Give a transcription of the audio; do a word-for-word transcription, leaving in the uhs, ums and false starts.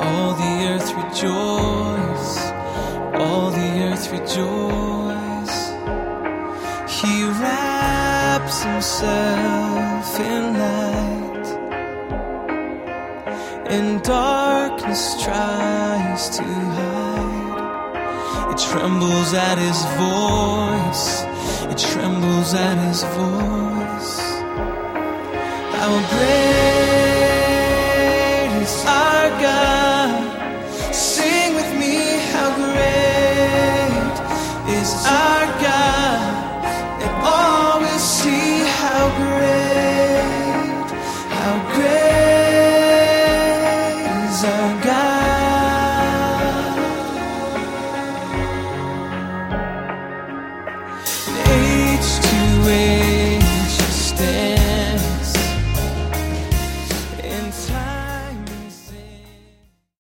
All the earth rejoice, all the earth rejoice. He wraps himself in light, and darkness tries to hide. It trembles at his voice, it trembles at his voice. How great is our God? Sing with me, how great is our God? And all will see how great, how great is our God.